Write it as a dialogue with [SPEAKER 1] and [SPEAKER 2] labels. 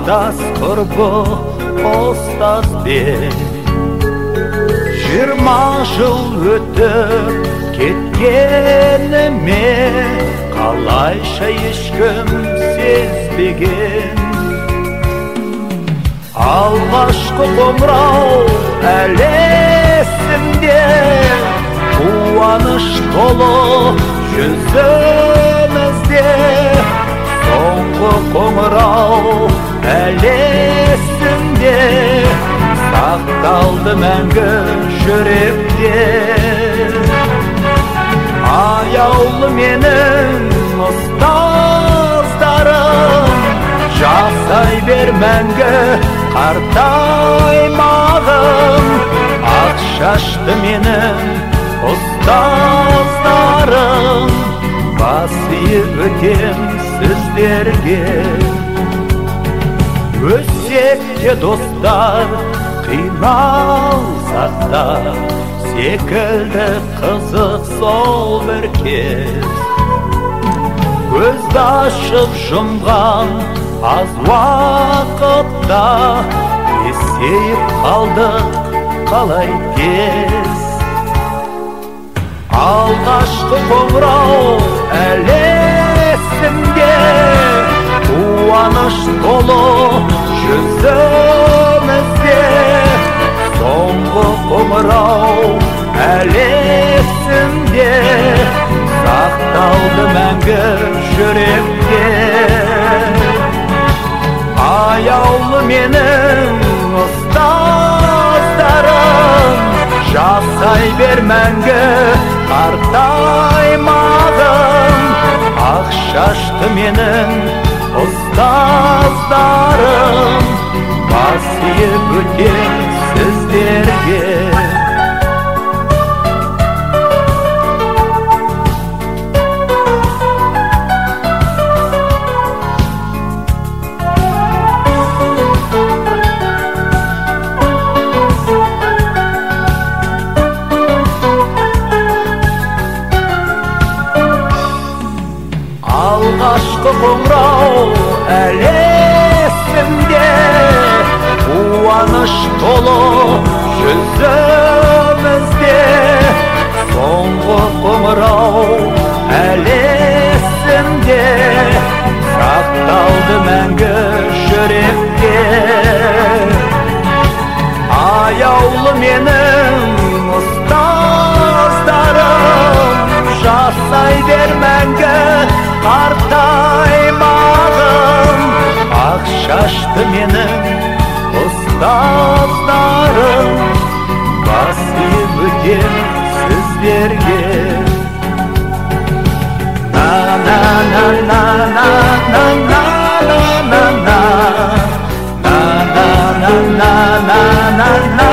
[SPEAKER 1] астас құрбы ұстазбен. 20 жыл өтіп кеткеніме қалайша ешкім сезбеген. Алғашқы қоңырау әлі есімде, қуаныш толы жүзімізде. Соңғы қоңырау әлі есімде, сақталды мәңгі жүректе. Аяулы менің ұстаздарым, жасай бер мәңгі қартаймағым. Ақ шашты менің ұстаздарым, бас иіп өтем сіздерге. Өссек те достар, қиналсақ та, секілді қызық сол бір кез. Көзді ашып жұмған аз уақытта, есейіп қалдық қалай тез. Алғашқы қоңырау әлі есімде, қуаныш толы жүзімізде. Соңғы қоңырау әлі есімде, сақталды мәңгі жүректе. Аяулы менің ұстаздарым, жасай бер мәңгі қартаймағым. Ақ шашты менің ұстаздарым, бас иіп өтем сіздерге. Алғашқы қоңырау әлі есімде, қуаныш толы жүзімізде. Соңғы қоңырау әлі есімде, сақталды мәңгі жүректе. Аяулы менің ұстаздарым, жасай бер мәңгі қартаймағым. Ақ шашты менің ұстаздарым, бас иіп өтем сіздерге. На